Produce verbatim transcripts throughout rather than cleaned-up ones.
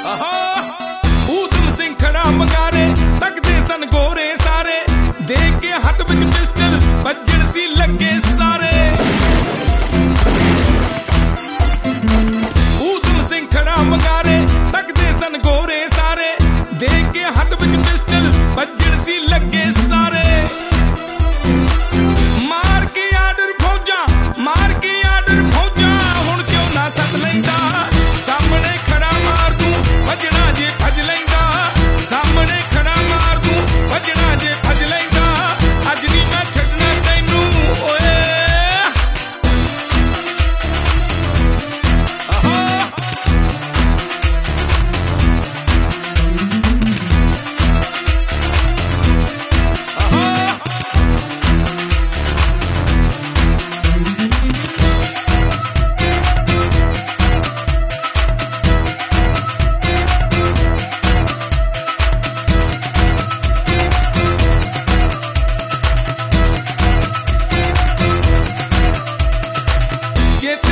ਊਧਮ ਸਿੰਘ ਖੜਾ ਮੰਗਾਰੇ ਤੱਕਦੇ ਸਨ ਗੋਰੇ ਸਾਰੇ ਦੇਖ ਕੇ ਹੱਥ ਵਿੱਚ ਪਿਸਟਲ ਵੱਜਣ ਸੀ ਲੱਗੇ ਸਾਰੇ ਊਧਮ ਸਿੰਘ ਖੜਾ ਮੰਗਾਰੇ ਤੱਕਦੇ ਸਨ ਗੋਰੇ ਸਾਰੇ ਦੇਖ ਕੇ ਹੱਥ ਵਿੱਚ ਪਿਸਟਲ ਵੱਜਣ ਸੀ ਲੱਗੇ ਸਾਰੇ ਮਾਰ ਕੇ ਆਰਡਰ ਫੌਜਾਂ ਮਾਰ ਕੇ ਆਰਡਰ ਫੌਜਾਂ ਹੁਣ ਕਿਉਂ ਨਾ ਸੱਦ ਲੈਂਦਾ ਸਾਹਮਣੇ ਖੜਾ ਮਾਰ ਦੂੰ ਵੱਜਣਾ ਜੇ ਭੱਜ ਲੈਂਦਾ ਸਾਹਮਣੇ ਖੜਾ ਮਾਰ ਦੂੰ ਵੱਜਣਾ ਜੇ ਭੱਜ ਲੈਂਦਾ ਅੱਜ ਨਹੀਂ ਮੈਂ ਛੱਡਣਾ ਤੈਨੂੰ ਓਏ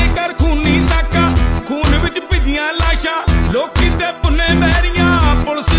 ਲੋਕੀ ਤੇ ਪੁੰਨੇ ਮਹਿਰੀਆਂ ਪੁਲਿਸ